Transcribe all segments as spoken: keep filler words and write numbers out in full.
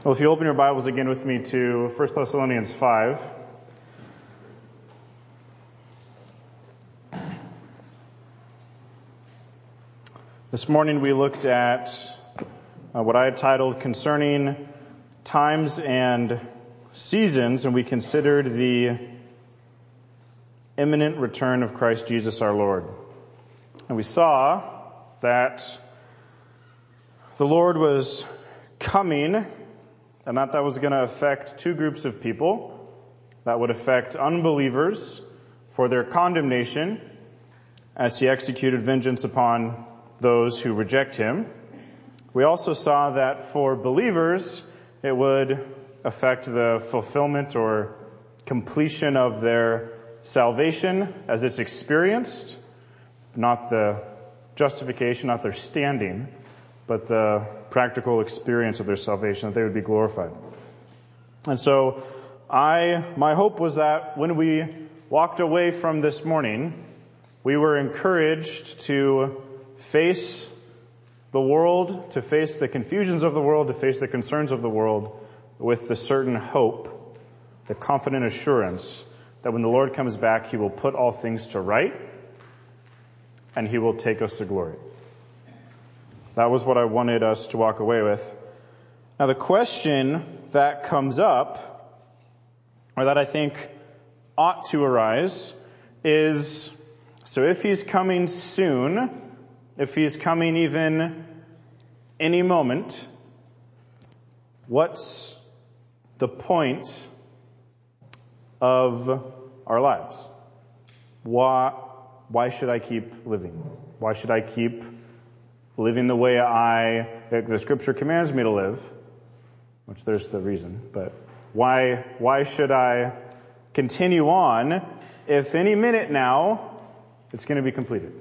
Well, if you open your Bibles again with me to First Thessalonians five. This morning we looked at uh, what I had titled Concerning Times and Seasons, and we considered the imminent return of Christ Jesus our Lord. And we saw that the Lord was coming, and that that was going to affect two groups of people. That would affect unbelievers for their condemnation as he executed vengeance upon those who reject him. We also saw that for believers, it would affect the fulfillment or completion of their salvation as it's experienced, not the justification, not their standing, but the practical experience of their salvation, that they would be glorified. And so I, my hope was that when we walked away from this morning, we were encouraged to face the world, to face the confusions of the world, to face the concerns of the world with the certain hope, the confident assurance that when the Lord comes back, he will put all things to right and he will take us to glory. That was what I wanted us to walk away with. Now, the question that comes up, or that I think ought to arise, is, so if he's coming soon, if he's coming even any moment, what's the point of our lives? Why, why should I keep living? Why should I keep living the way I, the scripture commands me to live, which there's the reason, but why, why should I continue on if any minute now it's going to be completed?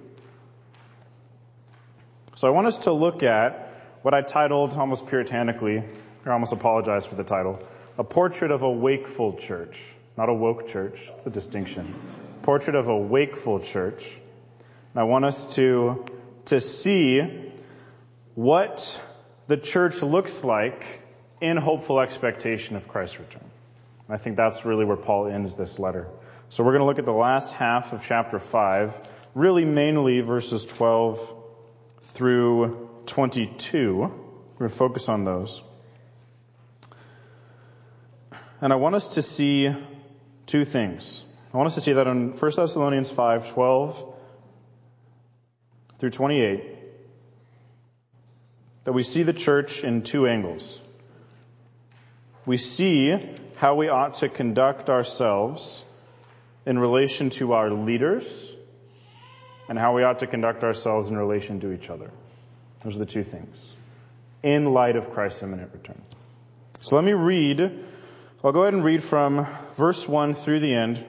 So I want us to look at what I titled almost puritanically, or almost apologize for the title, A Portrait of a Wakeful Church. Not a woke church, it's a distinction. Portrait of a wakeful church. And I want us to to see what the church looks like in hopeful expectation of Christ's return. And I think that's really where Paul ends this letter. So we're going to look at the last half of chapter five, really mainly verses twelve through twenty-two. We're going to focus on those. And I want us to see two things. I want us to see that in First Thessalonians five, twelve through twenty-eight, that we see the church in two angles. We see how we ought to conduct ourselves in relation to our leaders and how we ought to conduct ourselves in relation to each other. Those are the two things in light of Christ's imminent return. So let me read. I'll go ahead and read from verse one through the end,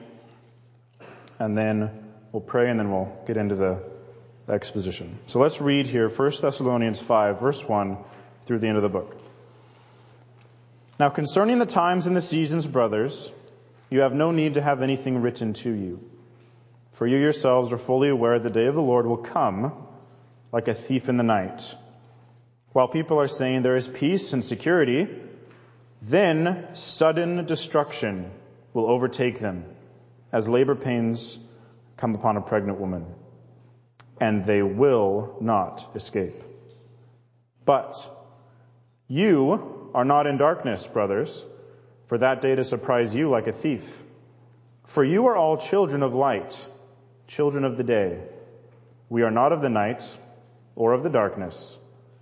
and then we'll pray, and then we'll get into the exposition. So let's read here First Thessalonians five, verse one through the end of the book. Now concerning the times and the seasons, brothers, you have no need to have anything written to you. For you yourselves are fully aware the day of the Lord will come like a thief in the night. While people are saying there is peace and security, then sudden destruction will overtake them as labor pains come upon a pregnant woman, and they will not escape. But you are not in darkness, brothers, for that day to surprise you like a thief. For you are all children of light, children of the day. We are not of the night or of the darkness.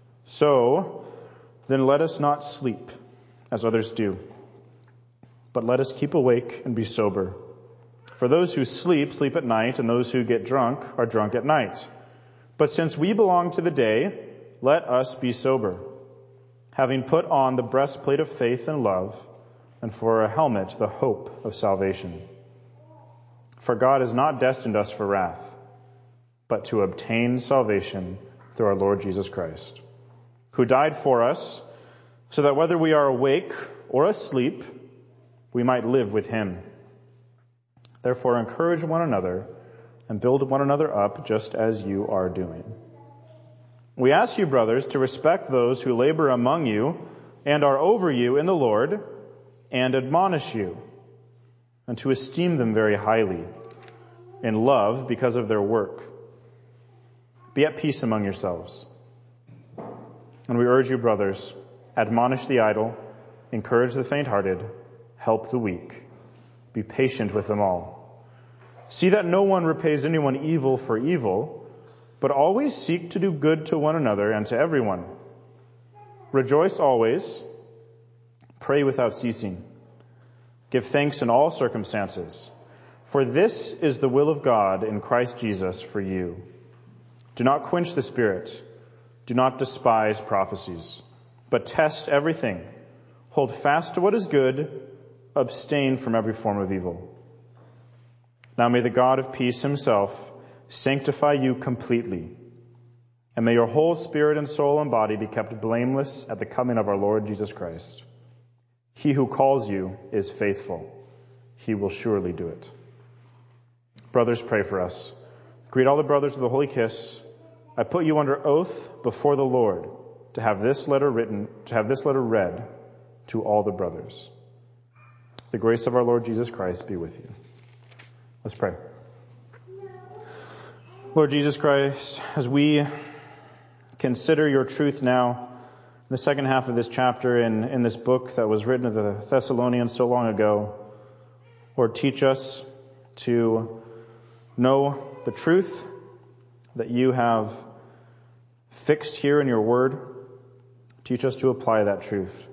So then let us not sleep as others do, but let us keep awake and be sober. For those who sleep, sleep at night, and those who get drunk are drunk at night. But since we belong to the day, let us be sober, having put on the breastplate of faith and love, and for a helmet the hope of salvation. For God has not destined us for wrath, but to obtain salvation through our Lord Jesus Christ, who died for us, so that whether we are awake or asleep, we might live with him. Therefore, encourage one another and build one another up just as you are doing. We ask you, brothers, to respect those who labor among you and are over you in the Lord, and admonish you, and to esteem them very highly in love because of their work. Be at peace among yourselves. And we urge you, brothers, admonish the idle, encourage the faint-hearted, help the weak. Be patient with them all. See that no one repays anyone evil for evil, but always seek to do good to one another and to everyone. Rejoice always. Pray without ceasing. Give thanks in all circumstances, for this is the will of God in Christ Jesus for you. Do not quench the Spirit. Do not despise prophecies, but test everything. Hold fast to what is good. Abstain from every form of evil. Now may the God of peace himself sanctify you completely, and may your whole spirit and soul and body be kept blameless at the coming of our Lord Jesus Christ. He who calls you is faithful. He will surely do it. Brothers, pray for us. Greet all the brothers with a holy kiss. I put you under oath before the Lord to have this letter written, to have this letter read to all the brothers. The grace of our Lord Jesus Christ be with you. Let's pray. Lord Jesus Christ, as we consider your truth now, in the second half of this chapter in, in this book that was written to the Thessalonians so long ago, Lord, teach us to know the truth that you have fixed here in your word. Teach us to apply that truth.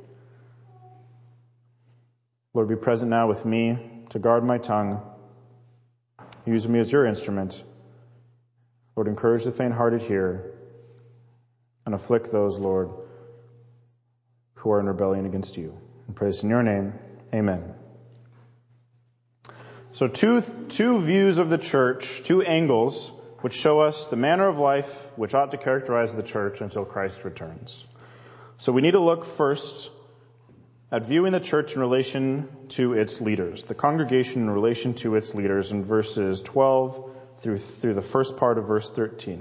Lord, be present now with me to guard my tongue. Use me as your instrument. Lord, encourage the faint-hearted here and afflict those, Lord, who are in rebellion against you. And pray this in your name. Amen. So two, two views of the church, two angles, which show us the manner of life which ought to characterize the church until Christ returns. So we need to look first at viewing the church in relation to its leaders, the congregation in relation to its leaders in verses twelve through, through the first part of verse thirteen.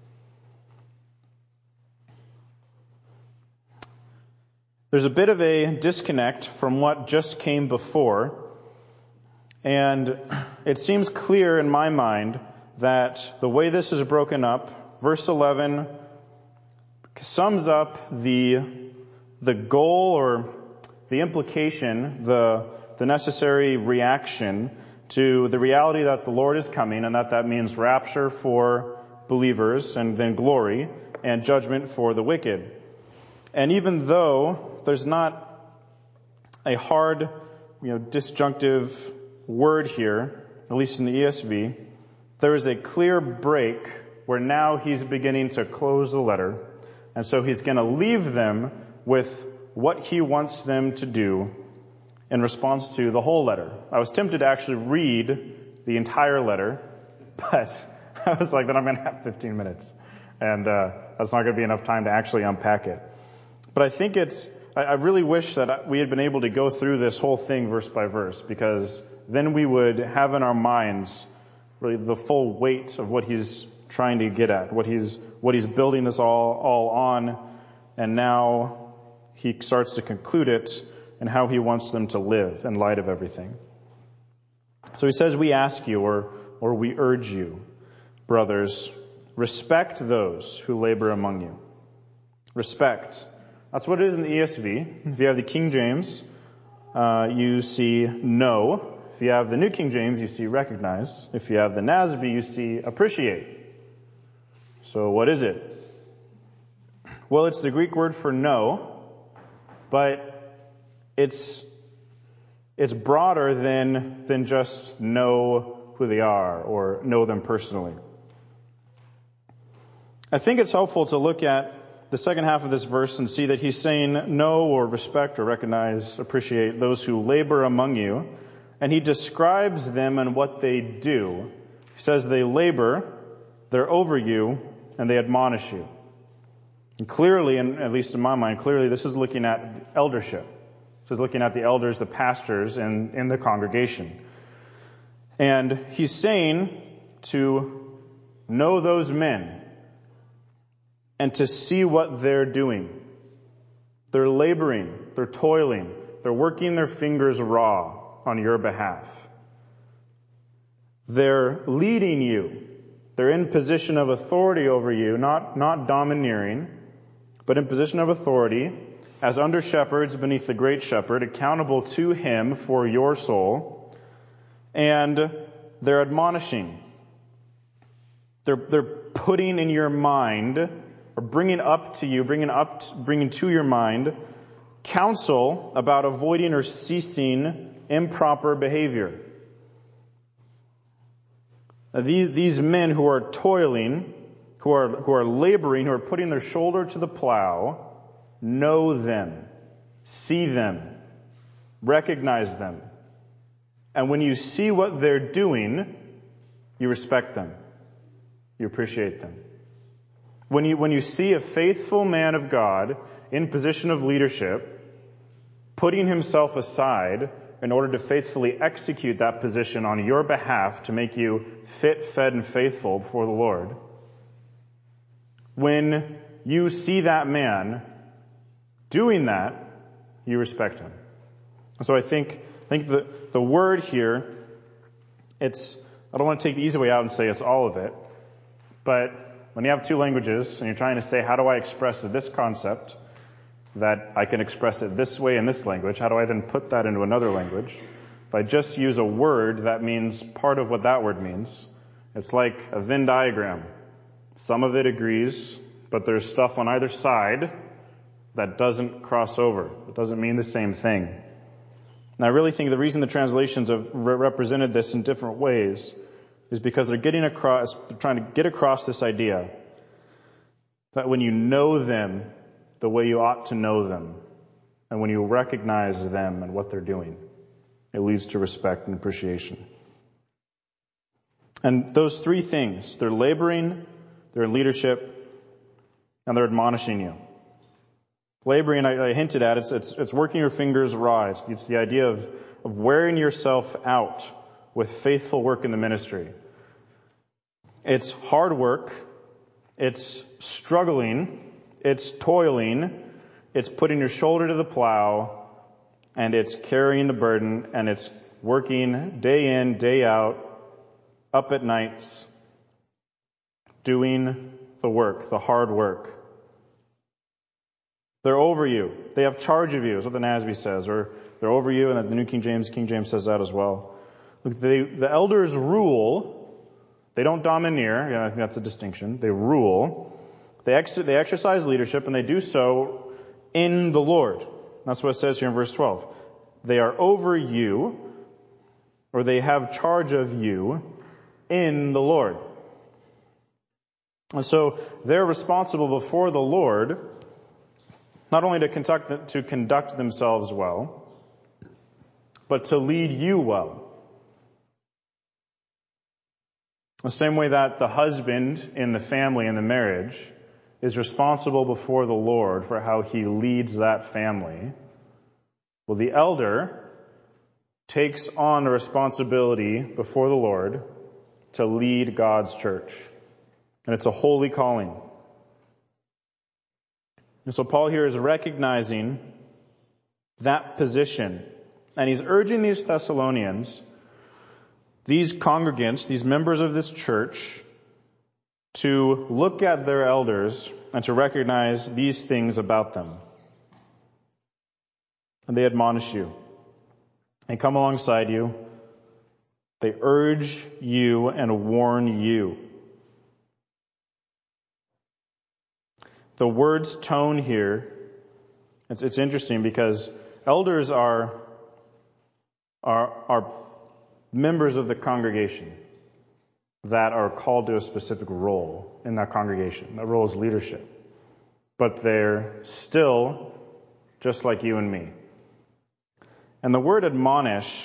There's a bit of a disconnect from what just came before, and it seems clear in my mind that the way this is broken up, verse eleven sums up the, the goal or the implication, the, the necessary reaction to the reality that the Lord is coming, and that that means rapture for believers and then glory and judgment for the wicked. And even though there's not a hard, you know, disjunctive word here, at least in the E S V, there is a clear break where now he's beginning to close the letter. And so he's going to leave them with what he wants them to do in response to the whole letter. I was tempted to actually read the entire letter, but I was like, then I'm going to have fifteen minutes. And uh, that's not going to be enough time to actually unpack it. But I think it's, I, I really wish that we had been able to go through this whole thing verse by verse, because then we would have in our minds really the full weight of what he's trying to get at, what he's, what he's building this all, all on, and now he starts to conclude it and how he wants them to live in light of everything. So he says, we ask you, or, or we urge you, brothers, respect those who labor among you. Respect. That's what it is in the E S V. If you have the King James, uh, you see know. If you have the New King James, you see recognize. If you have the N A S B, you see appreciate. So what is it? Well, it's the Greek word for know, but it's it's broader than than just know who they are or know them personally. I think it's helpful to look at the second half of this verse and see that he's saying know or respect or recognize, appreciate those who labor among you. And he describes them and what they do. He says they labor, they're over you, and they admonish you. And clearly, and at least in my mind, clearly this is looking at eldership. This is looking at the elders, the pastors in, in the congregation. And he's saying to know those men and to see what they're doing. They're laboring, they're toiling, they're working their fingers raw on your behalf. They're leading you. They're in position of authority over you, not, not domineering, but in position of authority as under shepherds beneath the great shepherd, accountable to him for your soul. And they're admonishing. They're, they're putting in your mind, or bringing up to you, bringing up, bringing to your mind, counsel about avoiding or ceasing improper behavior. These, these men who are toiling, who are, who are laboring, who are putting their shoulder to the plow, know them, see them, recognize them. And when you see what they're doing, you respect them. You appreciate them. When you, when you see a faithful man of God in position of leadership, putting himself aside in order to faithfully execute that position on your behalf to make you fit, fed, and faithful before the Lord, when you see that man doing that, you respect him. So I think, I think the, the word here, it's, I don't want to take the easy way out and say it's all of it, but when you have two languages and you're trying to say, how do I express this concept, that I can express it this way in this language, how do I then put that into another language? If I just use a word that means part of what that word means, it's like a Venn diagram. Some of it agrees, but there's stuff on either side that doesn't cross over. It doesn't mean the same thing. And I really think the reason the translations have re- represented this in different ways is because they're getting across, they're trying to get across this idea that when you know them the way you ought to know them, and when you recognize them and what they're doing, it leads to respect and appreciation. And those three things, they're laboring, they're in leadership, and they're admonishing you. Laboring, I, I hinted at, it's, it's, it's working your fingers raw. It's, it's the idea of, of wearing yourself out with faithful work in the ministry. It's hard work. It's struggling. It's toiling, it's putting your shoulder to the plow, and it's carrying the burden, and it's working day in, day out, up at nights, doing the work, the hard work. They're over you. They have charge of you, is what the N A S B says, or they're over you, and the New King James, King James says that as well. Look, they, the elders rule. They don't domineer. Yeah, I think that's a distinction. They rule. They, ex- they exercise leadership, and they do so in the Lord. That's what it says here in verse twelve. They are over you, or they have charge of you in the Lord. And so they're responsible before the Lord, not only to conduct, to conduct themselves well, but to lead you well. The same way that the husband in the family, in the marriage, is responsible before the Lord for how he leads that family. Well, the elder takes on a responsibility before the Lord to lead God's church. And it's a holy calling. And so Paul here is recognizing that position. And he's urging these Thessalonians, these congregants, these members of this church, to look at their elders and to recognize these things about them. And they admonish you. They come alongside you. They urge you and warn you. The word's tone here, it's, it's interesting because elders are, are, are members of the congregation that are called to a specific role in that congregation. That role is leadership. But they're still just like you and me. And the word admonish,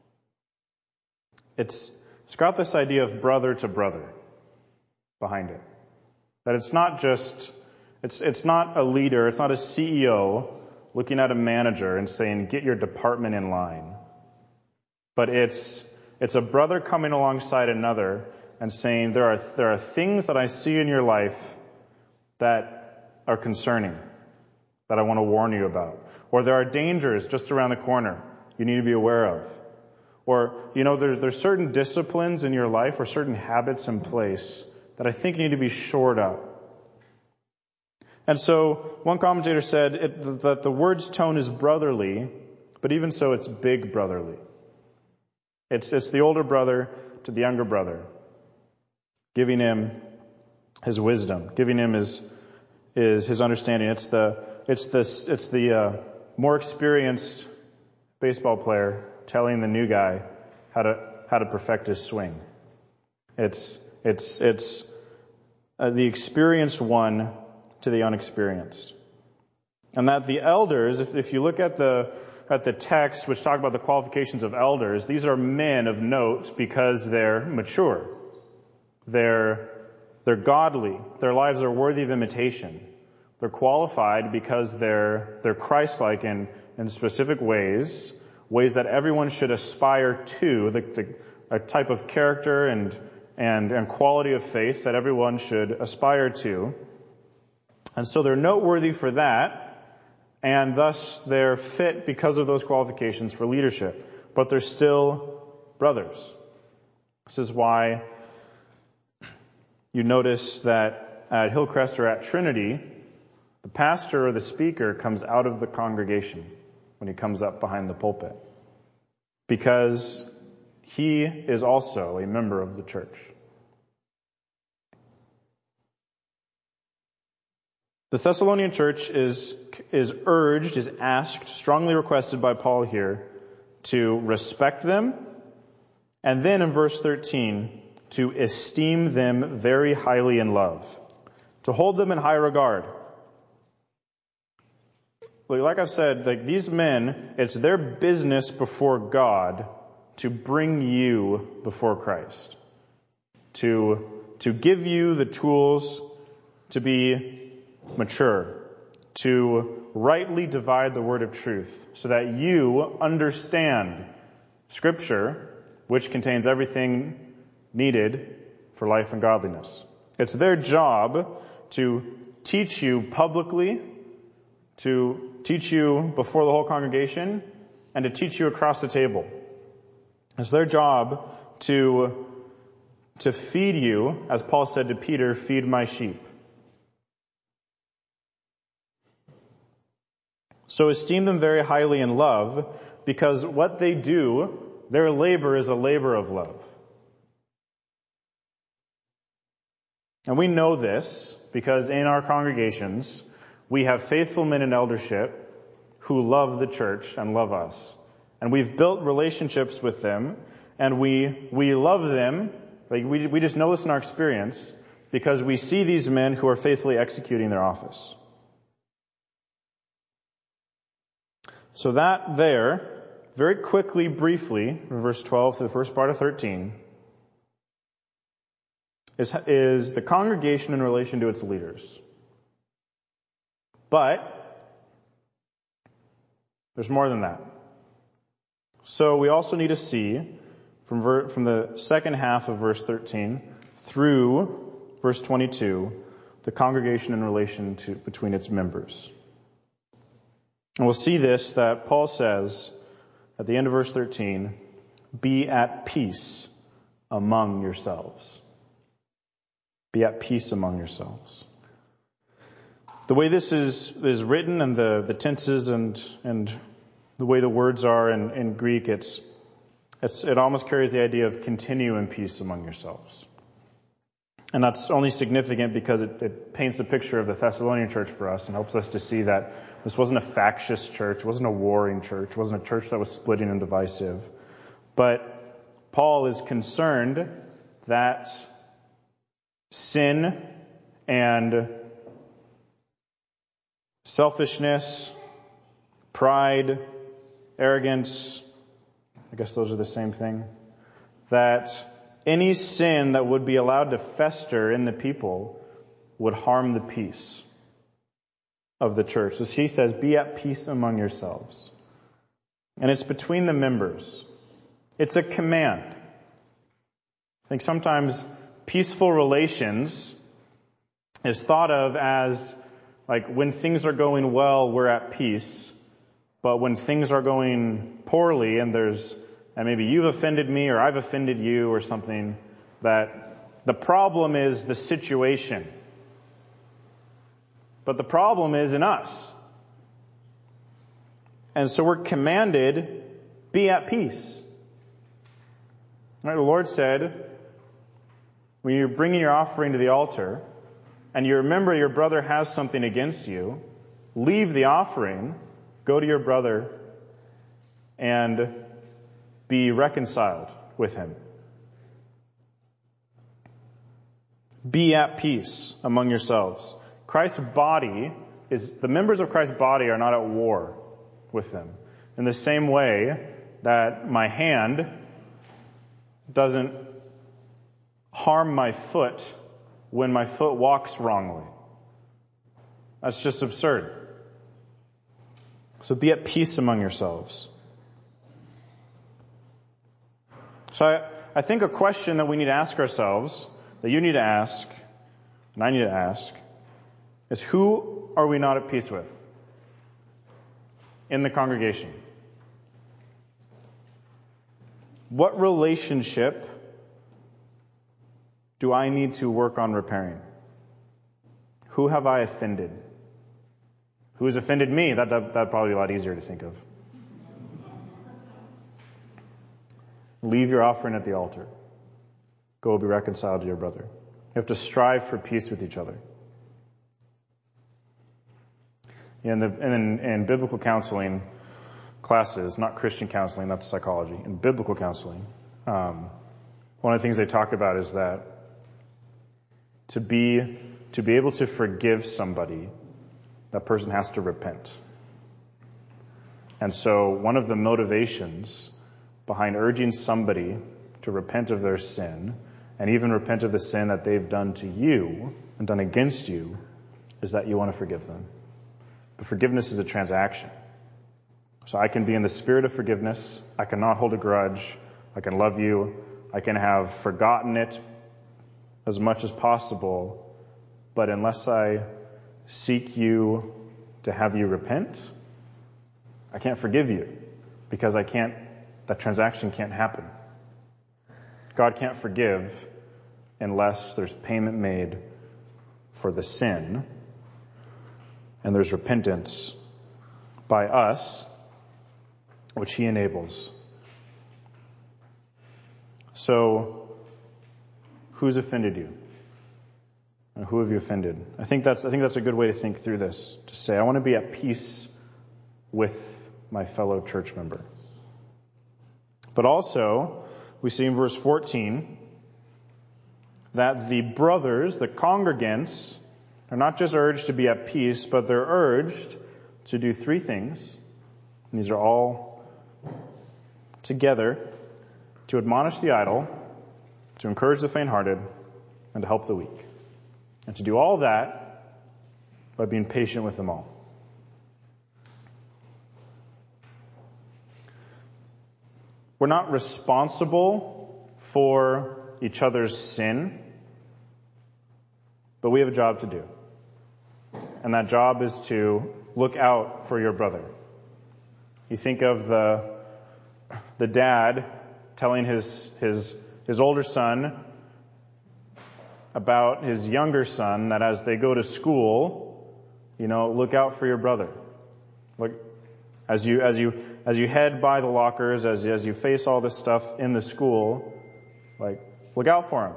it's, it's got this idea of brother to brother behind it. That it's not just, it's, it's not a leader, it's not a C E O looking at a manager and saying, get your department in line. But it's, it's a brother coming alongside another and saying, there are, there are things that I see in your life that are concerning. that I want to warn you about. Or there are dangers just around the corner you need to be aware of. Or, you know, there's, there's certain disciplines in your life or certain habits in place that I think need to be shored up. And so one commentator said it, that the word's tone is brotherly, but even so it's big brotherly. It's, it's the older brother to the younger brother, giving him his wisdom, giving him his, his, his understanding. It's the, it's the, it's the, uh, more experienced baseball player telling the new guy how to, how to perfect his swing. It's, it's, it's, uh, the experienced one to the unexperienced. And that the elders, if, if you look at the, at the text which talk about the qualifications of elders, these are men of note because they're mature. They're, they're godly. Their lives are worthy of imitation. They're qualified because they're, they're Christ-like in, in specific ways, ways that everyone should aspire to, the, the, a type of character and, and, and quality of faith that everyone should aspire to. And so they're noteworthy for that. And thus they're fit because of those qualifications for leadership. But they're still brothers. This is why you notice that at Hillcrest or at Trinity, the pastor or the speaker comes out of the congregation when he comes up behind the pulpit. Because he is also a member of the church. The Thessalonian church is, is urged, is asked, strongly requested by Paul here to respect them, and then in verse thirteen, to esteem them very highly in love, to hold them in high regard. Like I've said, like these men, it's their business before God to bring you before Christ, to, to give you the tools to be mature, to rightly divide the word of truth so that you understand Scripture, which contains everything needed for life and godliness. It's their job to teach you publicly, to teach you before the whole congregation, and to teach you across the table. It's their job to, to feed you, as Paul said to Peter, feed my sheep. So esteem them very highly in love, because what they do, their labor is a labor of love. And we know this because in our congregations, we have faithful men in eldership who love the church and love us. And we've built relationships with them, and we we love them. Like we we just know this in our experience because we see these men who are faithfully executing their office. So that there, very quickly, briefly, from verse twelve to the first part of thirteen, is, is the congregation in relation to its leaders. But there's more than that. So we also need to see from, ver, from the second half of verse thirteen through verse twenty-two, the congregation in relation to between its members. And we'll see this, that Paul says at the end of verse thirteen, be at peace among yourselves. Be at peace among yourselves. The way this is, is written and the, the tenses and, and the way the words are in, in Greek, it's, it's, it almost carries the idea of continue in peace among yourselves. And that's only significant because it, it paints a picture of the Thessalonian church for us and helps us to see that this wasn't a factious church, it wasn't a warring church, it wasn't a church that was splitting and divisive. But Paul is concerned that sin and selfishness, pride, arrogance, I guess those are the same thing, that any sin that would be allowed to fester in the people would harm the peace of the church. So he says, be at peace among yourselves. And it's between the members. It's a command. I think sometimes peaceful relations is thought of as Like when things are going well, we're at peace. But when things are going poorly and there's, and maybe you've offended me or I've offended you or something, that the problem is the situation. But the problem is in us. And so we're commanded, be at peace. Right? The Lord said, when you're bringing your offering to the altar and you remember your brother has something against you, leave the offering, go to your brother, and be reconciled with him. Be at peace among yourselves. Christ's body is, the members of Christ's body are not at war with them. In the same way that my hand doesn't harm my foot when my foot walks wrongly. That's just absurd. So be at peace among yourselves. So I, I think a question that we need to ask ourselves, that you need to ask, and I need to ask, is who are we not at peace with in the congregation? What relationship do I need to work on repairing? Who have I offended? Who has offended me? That, that, that'd probably be a lot easier to think of. Leave your offering at the altar. Go be reconciled to your brother. You have to strive for peace with each other. In, the, in, in biblical counseling classes, not Christian counseling, that's psychology. In biblical counseling, um, one of the things they talk about is that to be to be able to forgive somebody, that person has to repent. And so one of the motivations behind urging somebody to repent of their sin, and even repent of the sin that they've done to you and done against you, is that you want to forgive them. But forgiveness is a transaction. So I can be in the spirit of forgiveness. I cannot hold a grudge. I can love you. I can have forgotten it as much as possible. But unless I seek you to have you repent, I can't forgive you because I can't, that transaction can't happen. God can't forgive unless there's payment made for the sin and there's repentance by us, which he enables. So, who's offended you? And who have you offended? I think that's, I think that's a good way to think through this. To say, I want to be at peace with my fellow church member. But also, we see in verse fourteen that the brothers, the congregants, are not just urged to be at peace, but they're urged to do three things. And these are all together: to admonish the idle, to encourage the faint-hearted, and to help the weak. And to do all that by being patient with them all. We're not responsible for each other's sin, but we have a job to do. And that job is to look out for your brother. You think of the the dad telling his his his older son about his younger son, that as they go to school, you know, look out for your brother. Look, as you as you as you head by the lockers, as as you face all this stuff in the school, like, look out for him.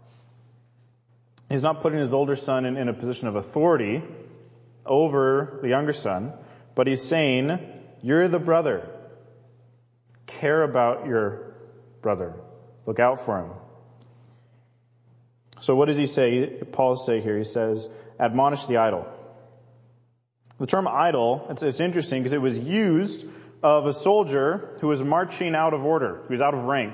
He's not putting his older son in, in a position of authority over the younger son, but he's saying, you're the brother. Care about your brother. Look out for him. So what does he say? Paul say here, he says, admonish the idle. The term idle, it's, it's interesting because it was used of a soldier who was marching out of order, who was out of rank.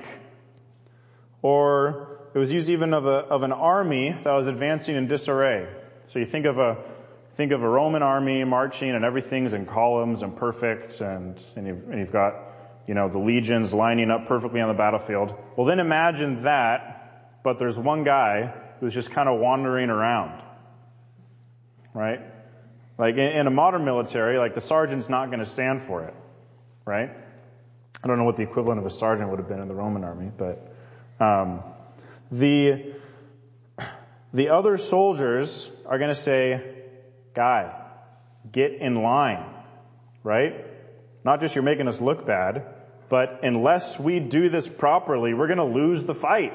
Or it was used even of a of an army that was advancing in disarray. So you think of a think of a Roman army marching and everything's in columns and perfect, and and you've, and you've got, you know, the legions lining up perfectly on the battlefield. Well, then imagine that, but there's one guy who's just kind of wandering around, right? Like in, in a modern military, like the sergeant's not going to stand for it, right? I don't know what the equivalent of a sergeant would have been in the Roman army, but um, the the other soldiers are going to say, "Guy, get in line," right? Not just you're making us look bad, but unless we do this properly, we're going to lose the fight.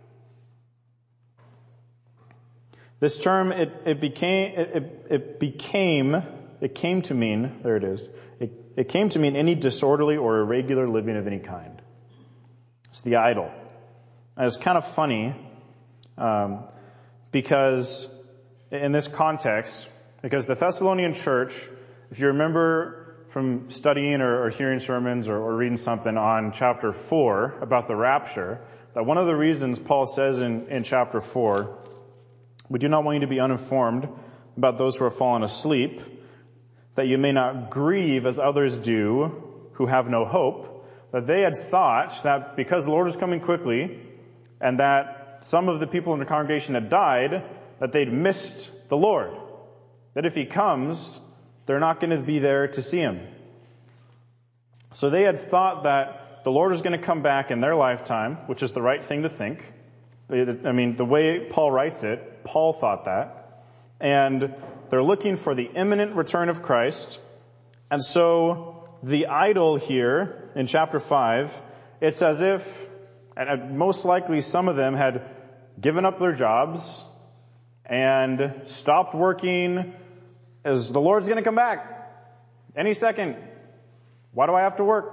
This term, it, it became, it, it became, it came to mean, there it is, it, it came to mean any disorderly or irregular living of any kind. It's the idol. And it's kind of funny, um, because in this context, because the Thessalonian church, if you remember from studying or, or hearing sermons or, or reading something on chapter four about the rapture, that one of the reasons Paul says in, in chapter four, "We do not want you to be uninformed about those who are fallen asleep, that you may not grieve as others do who have no hope," that they had thought that because the Lord was coming quickly and that some of the people in the congregation had died, that they'd missed the Lord. That if he comes, they're not going to be there to see him. So they had thought that the Lord was going to come back in their lifetime, which is the right thing to think. I mean, the way Paul writes it, Paul thought that. And they're looking for the imminent return of Christ. And so the idol here in chapter five, it's as if, and most likely some of them had given up their jobs and stopped working as the Lord's going to come back any second. Why do I have to work?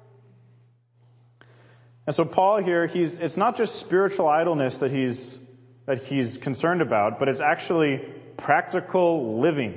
And so Paul here, he's, it's not just spiritual idleness that he's, that he's concerned about, but it's actually practical living.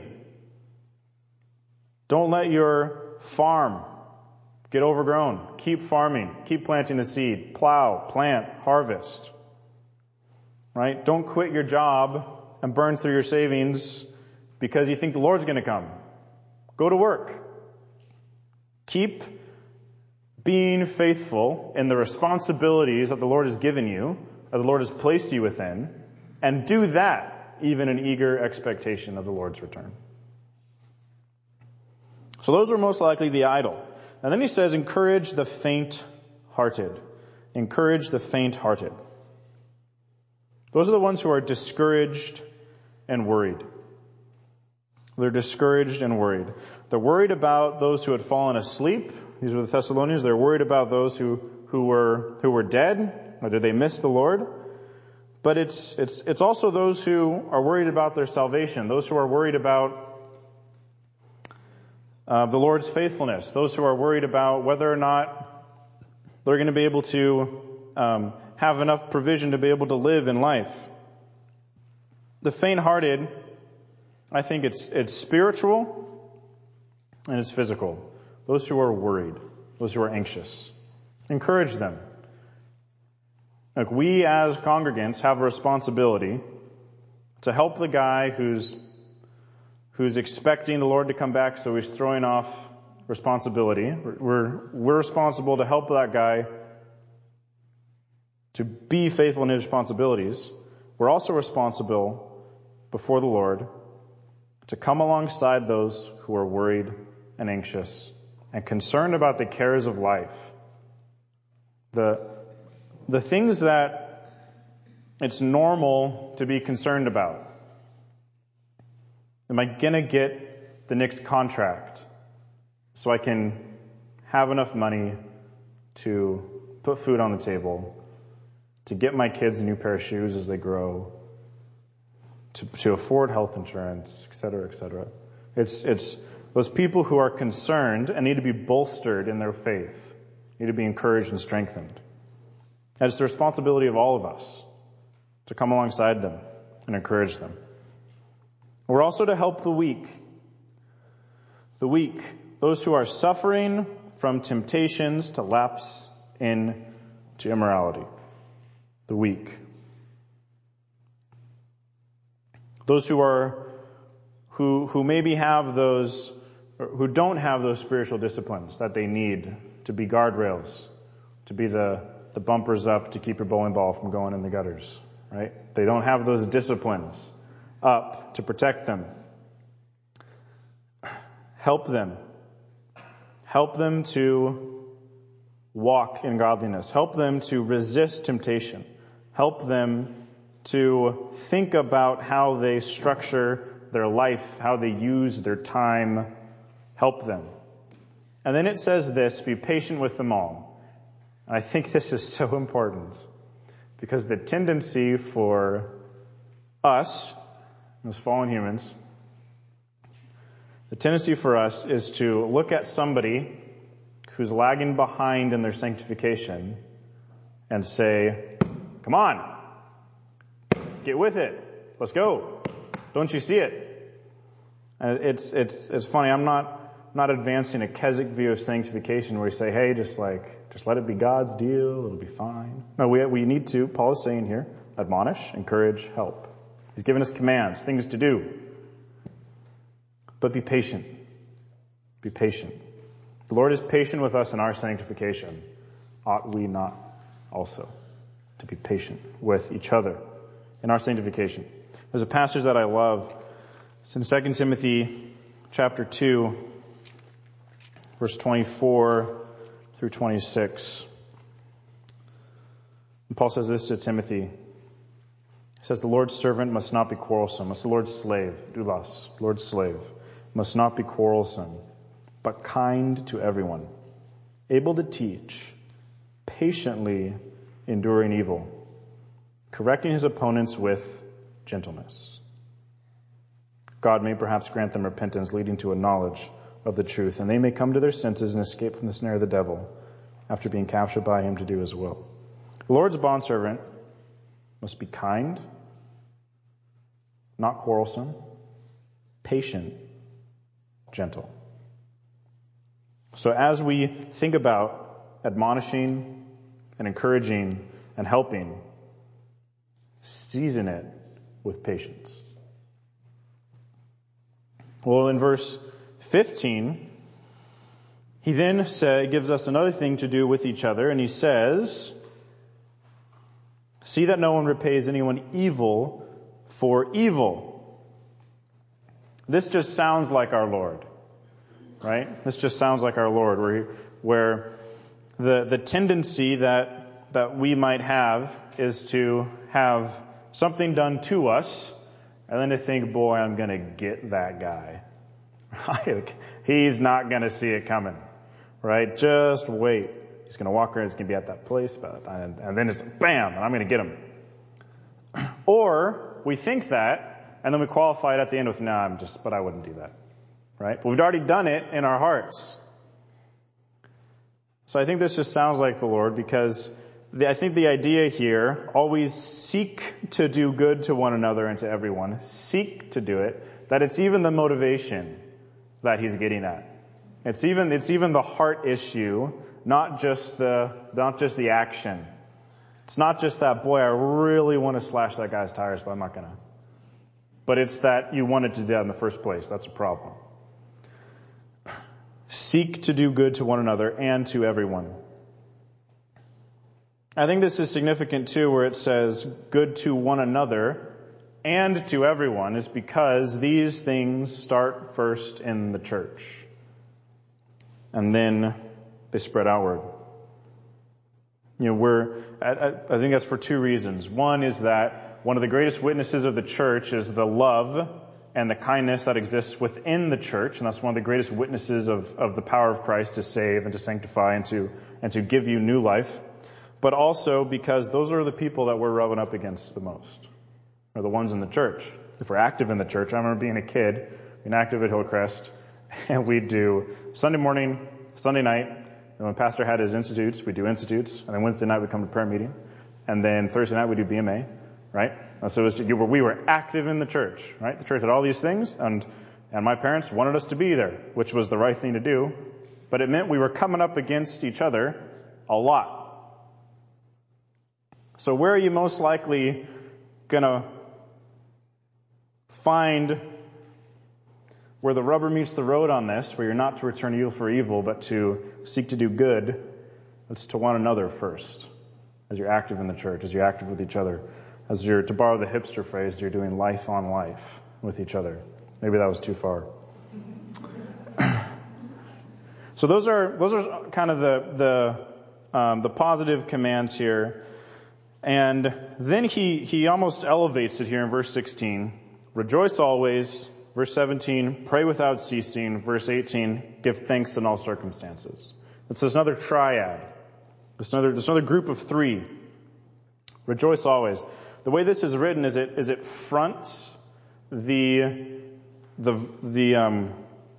Don't let your farm get overgrown. Keep farming. Keep planting the seed. Plow, plant, harvest. Right? Don't quit your job and burn through your savings because you think the Lord's going to come. Go to work. Keep being faithful in the responsibilities that the Lord has given you, that the Lord has placed you within, and do that even in eager expectation of the Lord's return. So those are most likely the idle. And then he says, encourage the faint-hearted. Encourage the faint-hearted. Those are the ones who are discouraged and worried. They're discouraged and worried. They're worried about those who had fallen asleep. These were the Thessalonians. They're worried about those who, who were, who were dead, or did they miss the Lord? But it's, it's, it's also those who are worried about their salvation, those who are worried about uh, the Lord's faithfulness, those who are worried about whether or not they're going to be able to um, have enough provision to be able to live in life. The faint-hearted, I think it's, it's spiritual and it's physical. Those who are worried, those who are anxious. Encourage them. Like we as congregants have a responsibility to help the guy who's who's expecting the Lord to come back, so he's throwing off responsibility. We're we're responsible to help that guy to be faithful in his responsibilities. We're also responsible before the Lord to come alongside those who are worried and anxious and concerned about the cares of life. The, the things that it's normal to be concerned about. Am I going to get the next contract so I can have enough money to put food on the table, to get my kids a new pair of shoes as they grow, to, to afford health insurance, et cetera, et cetera. It's, it's those people who are concerned and need to be bolstered in their faith, need to be encouraged and strengthened. And it's the responsibility of all of us to come alongside them and encourage them. We're also to help the weak. The weak, those who are suffering from temptations to lapse into immorality. The weak. Those who are, who, who maybe have those, who don't have those spiritual disciplines that they need to be guardrails, to be the, the bumpers up to keep your bowling ball from going in the gutters, right? They don't have those disciplines up to protect them. help them. Help them to walk in godliness. Help them to resist temptation. Help them to think about how they structure their life, how they use their time. Help them. And then it says this, be patient with them all. And I think this is so important because the tendency for us, as fallen humans, the tendency for us is to look at somebody who's lagging behind in their sanctification and say, come on, get with it. Let's go. Don't you see it? And it's, it's, it's funny. I'm not, not advancing a Keswick view of sanctification where we say, hey, just like, just let it be God's deal. It'll be fine. No, we, we need to, Paul is saying here, admonish, encourage, help. He's given us commands, things to do. But be patient. Be patient. The Lord is patient with us in our sanctification. Ought we not also to be patient with each other in our sanctification? There's a passage that I love. It's in Second Timothy chapter two, verse twenty-four through twenty-six. And Paul says this to Timothy. He says, the Lord's servant must not be quarrelsome. Must the Lord's slave, doulos, Lord's slave, must not be quarrelsome, but kind to everyone, able to teach, patiently enduring evil, correcting his opponents with gentleness. God may perhaps grant them repentance leading to a knowledge of the truth, and they may come to their senses and escape from the snare of the devil after being captured by him to do his will. The Lord's bondservant must be kind, not quarrelsome, patient, gentle. So as we think about admonishing and encouraging and helping, season it with patience. Well, in verse fifteen, he then say, gives us another thing to do with each other, and he says, see that no one repays anyone evil for evil. This just sounds like our Lord, right? This just sounds like our Lord, where, where the, the tendency that, that we might have is to have something done to us and then to think, boy, I'm going to get that guy. He's not going to see it coming, right? Just wait. He's going to walk around. He's going to be at that place, but, and, and then it's bam, and I'm going to get him. Or we think that, and then we qualify it at the end with, no, nah, I'm just, but I wouldn't do that, right? But we've already done it in our hearts. So I think this just sounds like the Lord, because the, I think the idea here, always seek to do good to one another and to everyone. Seek to do it. That it's even the motivation that he's getting at. It's even, it's even the heart issue, not just the, not just the action. It's not just that, boy, I really want to slash that guy's tires, but I'm not going to. But it's that you wanted to do that in the first place. That's a problem. Seek to do good to one another and to everyone. I think this is significant too, where it says good to one another and to everyone, is because these things start first in the church. And then they spread outward. You know, we're, I, I think that's for two reasons. One is that one of the greatest witnesses of the church is the love and the kindness that exists within the church. And that's one of the greatest witnesses of, of the power of Christ to save and to sanctify and to, and to give you new life. But also because those are the people that we're rubbing up against the most, are the ones in the church. If we're active in the church, I remember being a kid, being active at Hillcrest, and we'd do Sunday morning, Sunday night, and when Pastor had his institutes, we'd do institutes, and then Wednesday night we'd come to prayer meeting, and then Thursday night we'd do B M A, right? And so it was, you were, we were active in the church, right? The church had all these things, and and my parents wanted us to be there, which was the right thing to do, but it meant we were coming up against each other a lot. So where are you most likely gonna find where the rubber meets the road on this, where you're not to return evil for evil, but to seek to do good? It's to one another first, as you're active in the church, as you're active with each other, as you're, to borrow the hipster phrase, you're doing life on life with each other. Maybe that was too far. So those are those are kind of the the um, the positive commands here, and then he he almost elevates it here in verse sixteen. Rejoice always. Verse seventeen. Pray without ceasing. Verse eighteen. Give thanks in all circumstances. It's another triad. It's another there's another group of three. Rejoice always. The way this is written is it is it fronts the the the um.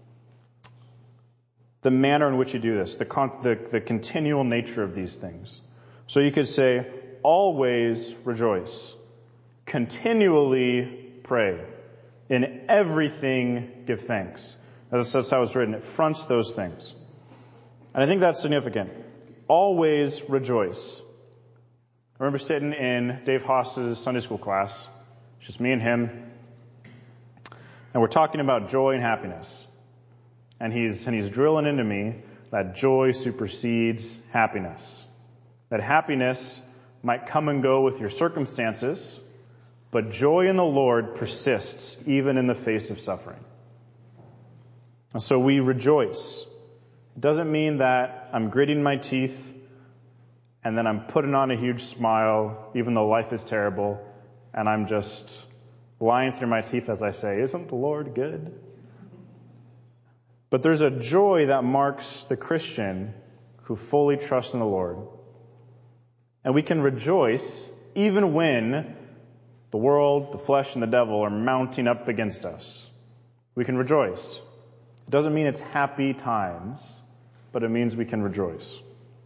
the manner in which you do this, the, con- the the continual nature of these things. So you could say, always rejoice, continually pray, in everything give thanks. That's, that's how it's written. It fronts those things. And I think that's significant. Always rejoice. I remember sitting in Dave Haas's Sunday school class, just me and him, and we're talking about joy and happiness. And he's, and he's drilling into me that joy supersedes happiness. That happiness might come and go with your circumstances, but joy in the Lord persists even in the face of suffering. And so we rejoice. It doesn't mean that I'm gritting my teeth and then I'm putting on a huge smile even though life is terrible and I'm just lying through my teeth as I say, isn't the Lord good? But there's a joy that marks the Christian who fully trusts in the Lord. And we can rejoice even when the world, the flesh, and the devil are mounting up against us. We can rejoice. It doesn't mean it's happy times, but it means we can rejoice.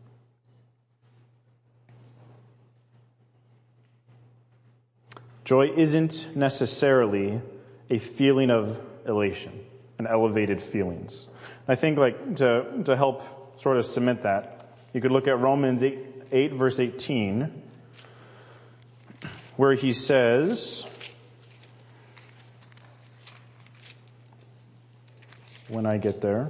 Joy isn't necessarily a feeling of elation. And elevated feelings. I think like to to help sort of cement that, you could look at Romans eight, eight verse eighteen, where he says, when I get there,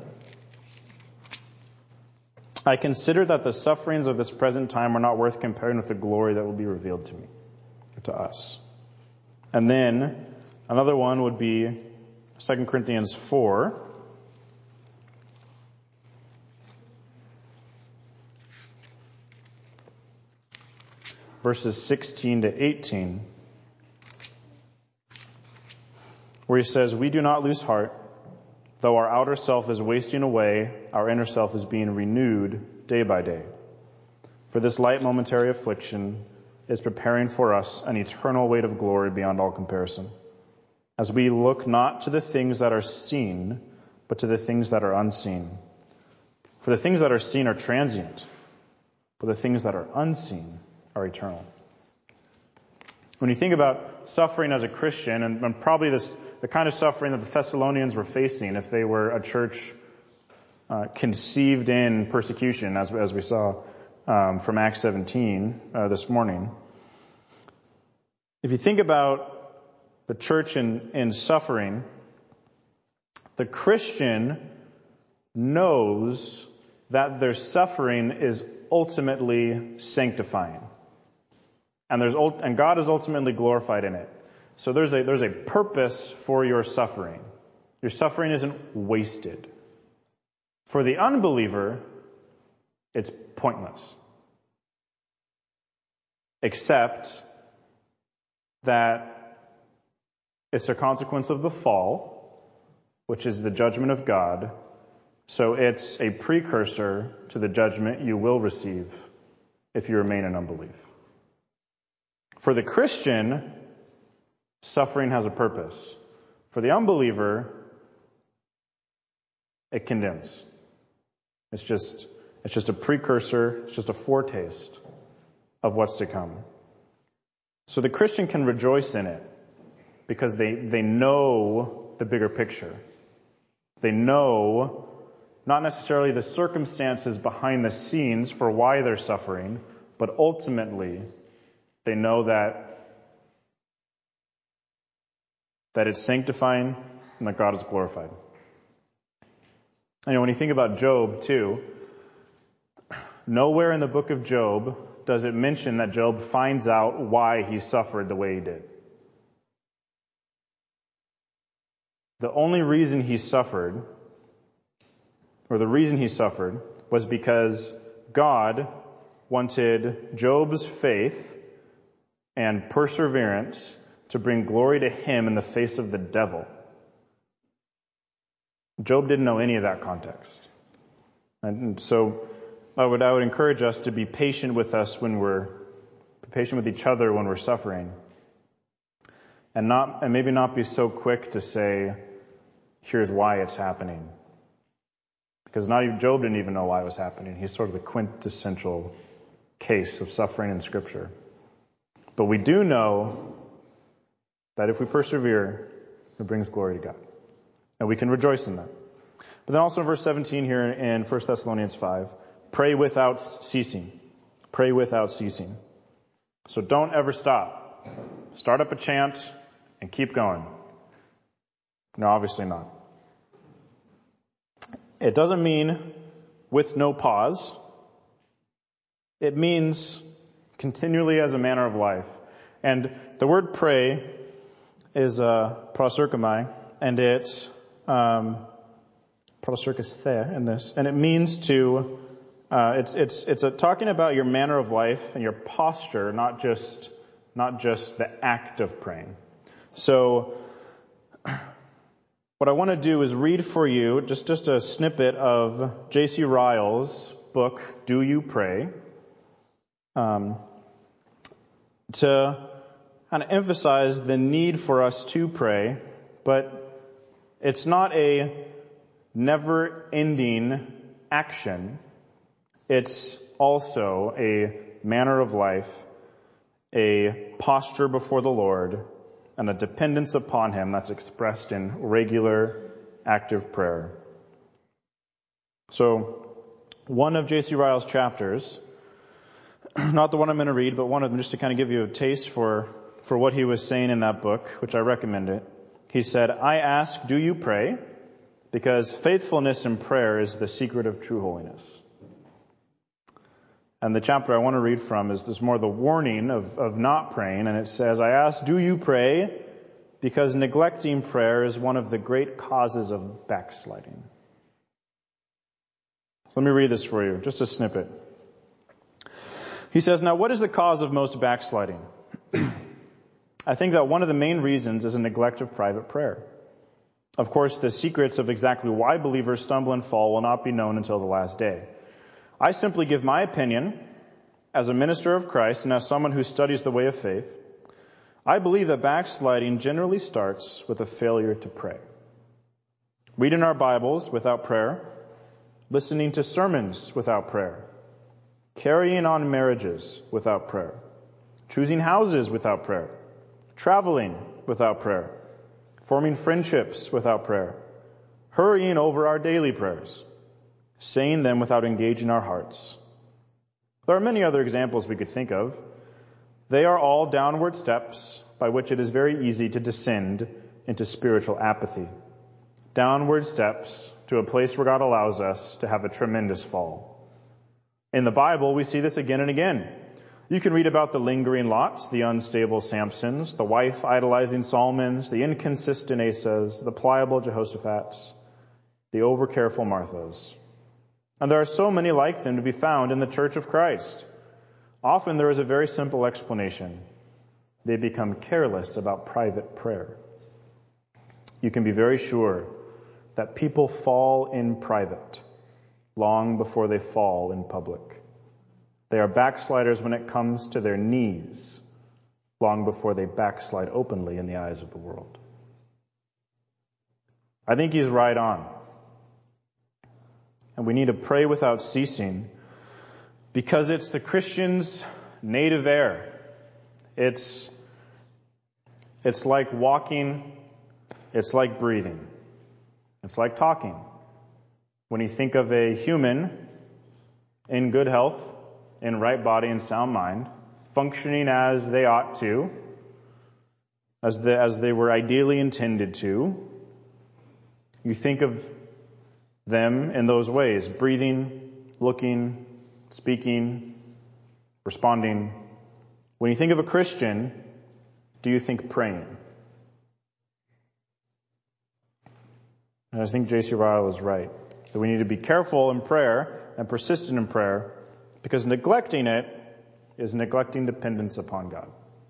I consider that the sufferings of this present time are not worth comparing with the glory that will be revealed to me, to us. And then another one would be Second Corinthians four, verses sixteen to eighteen, where he says, we do not lose heart, though our outer self is wasting away, our inner self is being renewed day by day. For this light momentary affliction is preparing for us an eternal weight of glory beyond all comparison, as we look not to the things that are seen, but to the things that are unseen. For the things that are seen are transient, but the things that are unseen are eternal. When you think about suffering as a Christian, and, and probably this the kind of suffering that the Thessalonians were facing if they were a church uh, conceived in persecution, as, as we saw um, from Acts seventeen uh, this morning. If you think about the church in, in suffering, the Christian knows that their suffering is ultimately sanctifying. And there's and God is ultimately glorified in it. So there's a there's a purpose for your suffering. Your suffering isn't wasted. For the unbeliever, it's pointless. Except that it's a consequence of the fall, which is the judgment of God. So it's a precursor to the judgment you will receive if you remain in unbelief. For the Christian, suffering has a purpose. For the unbeliever, it condemns. It's just, it's just a precursor, it's just a foretaste of what's to come. So the Christian can rejoice in it because they, they know the bigger picture. They know not necessarily the circumstances behind the scenes for why they're suffering, but ultimately they know that, that it's sanctifying and that God is glorified. And when you think about Job too, nowhere in the book of Job does it mention that Job finds out why he suffered the way he did. The only reason he suffered, or the reason he suffered, was because God wanted Job's faith and perseverance to bring glory to him in the face of the devil. Job didn't know any of that context. And so I would, I would encourage us to be patient with us when we're, be patient with each other when we're suffering. And not, and maybe not be so quick to say, here's why it's happening. Because not even, Job didn't even know why it was happening. He's sort of the quintessential case of suffering in Scripture. But we do know that if we persevere, it brings glory to God. And we can rejoice in that. But then also in verse seventeen here in First Thessalonians five, pray without ceasing. Pray without ceasing. So don't ever stop. Start up a chant and keep going. No, obviously not. It doesn't mean with no pause. It means continually as a manner of life. And the word pray is uh, proserchomai, and it's um, proserchisthe in this, and it means to. Uh, it's it's it's a, talking about your manner of life and your posture, not just not just the act of praying. So, what I want to do is read for you just just a snippet of J C Ryle's book, "Do You Pray?" Um, to kind of emphasize the need for us to pray, but it's not a never-ending action. It's also a manner of life, a posture before the Lord, and a dependence upon Him that's expressed in regular, active prayer. So, one of J C Ryle's chapters, not the one I'm going to read, but one of them just to kind of give you a taste for, for what he was saying in that book, which I recommend it. He said, I ask, do you pray? Because faithfulness in prayer is the secret of true holiness. And the chapter I want to read from is this more the warning of, of not praying. And it says, I ask, do you pray? Because neglecting prayer is one of the great causes of backsliding. So let me read this for you, just a snippet. He says, now what is the cause of most backsliding? I think that one of the main reasons is a neglect of private prayer. Of course, the secrets of exactly why believers stumble and fall will not be known until the last day. I simply give my opinion as a minister of Christ and as someone who studies the way of faith. I believe that backsliding generally starts with a failure to pray. Reading our Bibles without prayer, listening to sermons without prayer, carrying on marriages without prayer, choosing houses without prayer, traveling without prayer, forming friendships without prayer, hurrying over our daily prayers, saying them without engaging our hearts. There are many other examples we could think of. They are all downward steps by which it is very easy to descend into spiritual apathy. Downward steps to a place where God allows us to have a tremendous fall. In the Bible, we see this again and again. You can read about the lingering Lots, the unstable Samsons, the wife idolizing Solomons, the inconsistent Asas, the pliable Jehoshaphat's, the overcareful Marthas. And there are so many like them to be found in the Church of Christ. Often there is a very simple explanation. They become careless about private prayer. You can be very sure that people fall in private long before they fall in public. They are backsliders when it comes to their knees, long before they backslide openly in the eyes of the world. I think he's right on. And we need to pray without ceasing because it's the Christian's native air. It's, it's like walking. It's like breathing. It's like talking. When you think of a human in good health, in right body and sound mind, functioning as they ought to, as, the, as they were ideally intended to, you think of them in those ways, breathing, looking, speaking, responding. When you think of a Christian, do you think praying? And I think J C Ryle is right. That we need to be careful in prayer and persistent in prayer, because neglecting it is neglecting dependence upon God.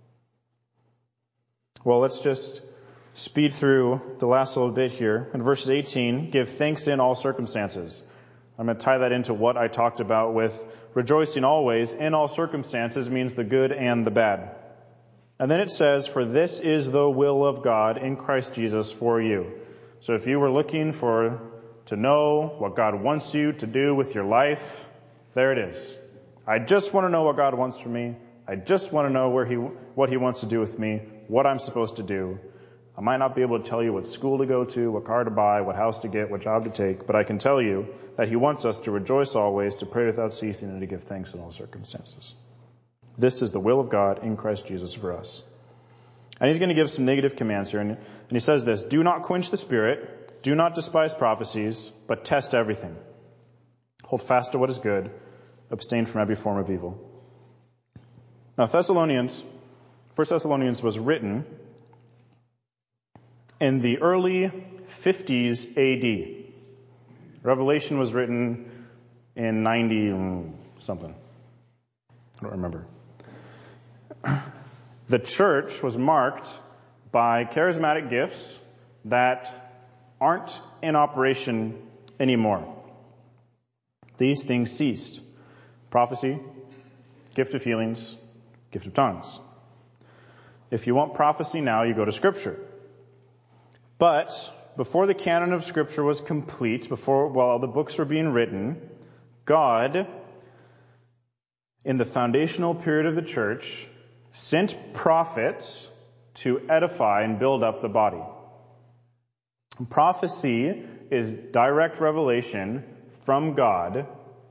Well, let's just speed through the last little bit here. In verses eighteen, give thanks in all circumstances. I'm going to tie that into what I talked about with rejoicing always. In all circumstances means the good and the bad. And then it says, for this is the will of God in Christ Jesus for you. So if you were looking for to know what God wants you to do with your life, there it is. I just want to know what God wants for me. I just want to know where He, what He wants to do with me, what I'm supposed to do. I might not be able to tell you what school to go to, what car to buy, what house to get, what job to take, but I can tell you that He wants us to rejoice always, to pray without ceasing, and to give thanks in all circumstances. This is the will of God in Christ Jesus for us. And He's going to give some negative commands here, and, and He says this, do not quench the Spirit, do not despise prophecies, but test everything. Hold fast to what is good, abstain from every form of evil. Now, Thessalonians, First Thessalonians was written in the early fifties A D. Revelation was written in ninety something. I don't remember. The church was marked by charismatic gifts that aren't in operation anymore. These things ceased. Prophecy, gift of healings, gift of tongues. If you want prophecy now, you go to Scripture. But before the canon of Scripture was complete, before while the books were being written, God, in the foundational period of the church, sent prophets to edify and build up the body. And prophecy is direct revelation from God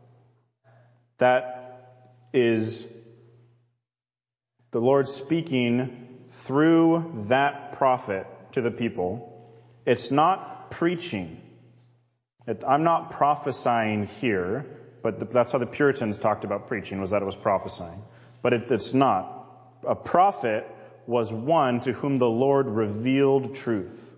that is the Lord speaking through that prophet to the people. It's not preaching. It, I'm not prophesying here, but the, that's how the Puritans talked about preaching, was that it was prophesying. But it, it's not. A prophet was one to whom the Lord revealed truth,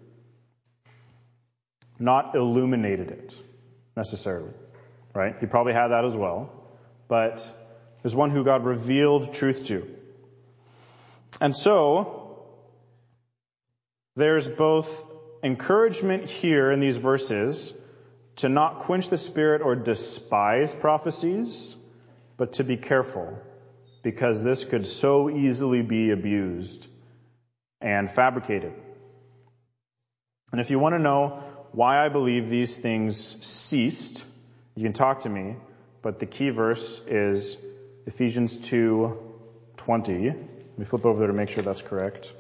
not illuminated it necessarily. Right? He probably had that as well. But there's one who God revealed truth to. And so, there's both encouragement here in these verses to not quench the Spirit or despise prophecies, but to be careful, because this could so easily be abused and fabricated. And if you want to know why I believe these things ceased, you can talk to me, but the key verse is Ephesians two twenty. Let me flip over there to make sure that's correct.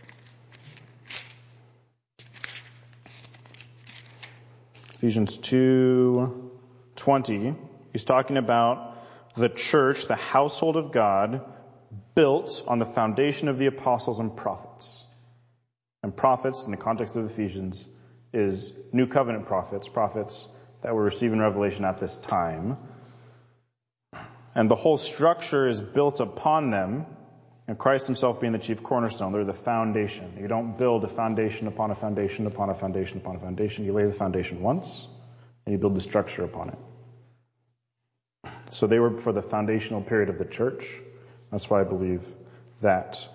Ephesians two twenty. He's talking about the church, the household of God, built on the foundation of the apostles and prophets. And prophets, in the context of Ephesians, is New Covenant prophets, prophets that were receiving revelation at this time. And the whole structure is built upon them, and Christ Himself being the chief cornerstone. They're the foundation. You don't build a foundation upon a foundation upon a foundation upon a foundation. You lay the foundation once, and you build the structure upon it. So they were for the foundational period of the church. That's why I believe that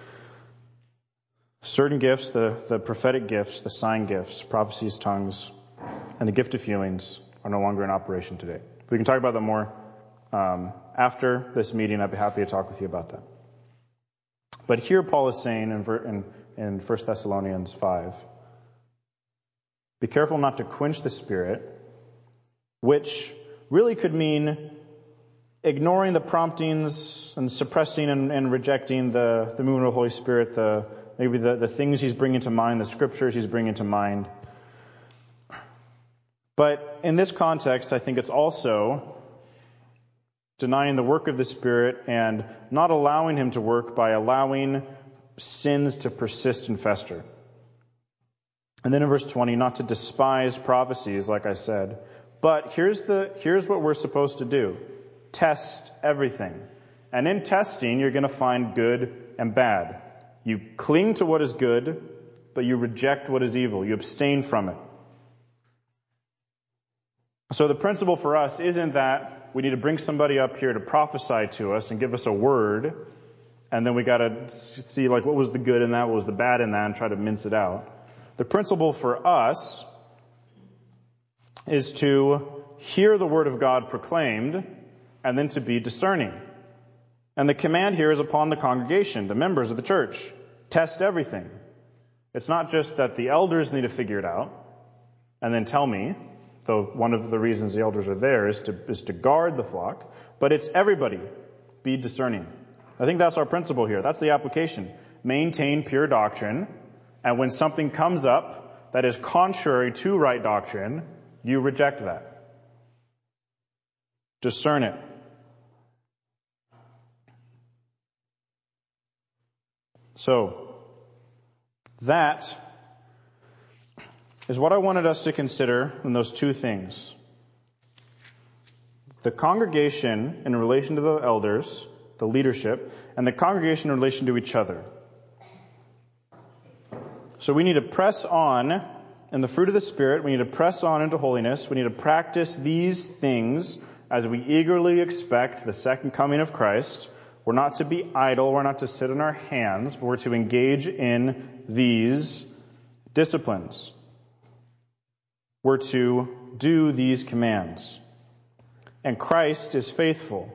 certain gifts, the, the prophetic gifts, the sign gifts, prophecies, tongues, and the gift of healings are no longer in operation today. We can talk about that more um, after this meeting. I'd be happy to talk with you about that. But here Paul is saying in, in, in First Thessalonians five, be careful not to quench the Spirit, which really could mean ignoring the promptings and suppressing and, and rejecting the, the movement of the Holy Spirit, the maybe the, the things He's bringing to mind, the scriptures He's bringing to mind. But in this context, I think it's also denying the work of the Spirit and not allowing Him to work by allowing sins to persist and fester. And then in verse twenty, not to despise prophecies, like I said. But here's the here's what we're supposed to do. Test everything. And in testing, you're going to find good and bad. You cling to what is good, but you reject what is evil. You abstain from it. So the principle for us isn't that we need to bring somebody up here to prophesy to us and give us a word, and then we got to see like what was the good in that, what was the bad in that, and try to mince it out. The principle for us is to hear the word of God proclaimed and then to be discerning. And the command here is upon the congregation, the members of the church. Test everything. It's not just that the elders need to figure it out and then tell me, though one of the reasons the elders are there is to, is to guard the flock, but it's everybody. Be discerning. I think that's our principle here. That's the application. Maintain pure doctrine, and when something comes up that is contrary to right doctrine, you reject that. Discern it. So, that is what I wanted us to consider in those two things. The congregation in relation to the elders, the leadership, and the congregation in relation to each other. So we need to press on in the fruit of the Spirit. We need to press on into holiness. We need to practice these things as we eagerly expect the second coming of Christ. We're not to be idle. We're not to sit on our hands, but we're to engage in these disciplines. We're to do these commands. And Christ is faithful.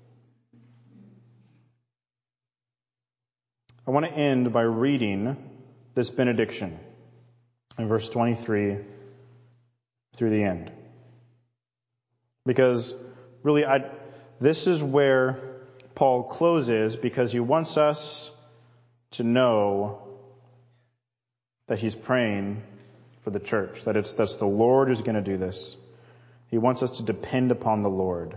I want to end by reading this benediction in verse twenty-three through the end. Because really, I, this is where Paul closes, because he wants us to know that he's praying for the church, that it's that's the Lord who's going to do this. He wants us to depend upon the Lord.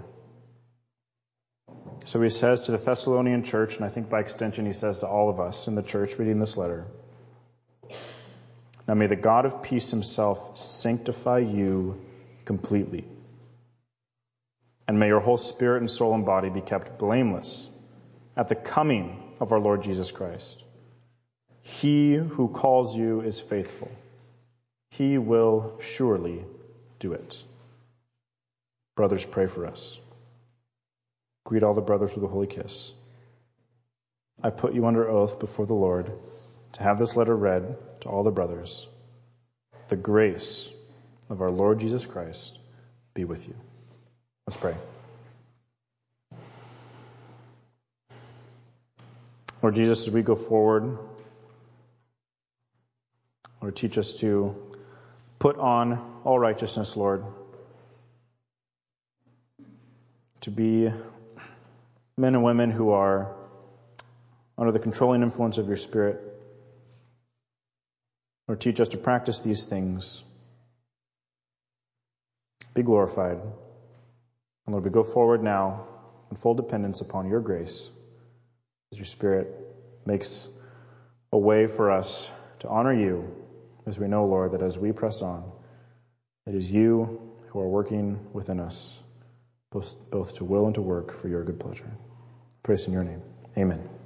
So he says to the Thessalonian church, and I think by extension he says to all of us in the church reading this letter, now may the God of peace himself sanctify you completely. And may your whole spirit and soul and body be kept blameless at the coming of our Lord Jesus Christ. He who calls you is faithful. He will surely do it. Brothers, pray for us. Greet all the brothers with a holy kiss. I put you under oath before the Lord to have this letter read to all the brothers. The grace of our Lord Jesus Christ be with you. Let's pray. Lord Jesus, as we go forward, Lord, teach us to put on all righteousness, Lord, to be men and women who are under the controlling influence of your Spirit. Lord, teach us to practice these things. Be glorified. And Lord, we go forward now in full dependence upon your grace as your Spirit makes a way for us to honor you, as we know, Lord, that as we press on, it is you who are working within us, both, both to will and to work for your good pleasure. Praise in your name. Amen.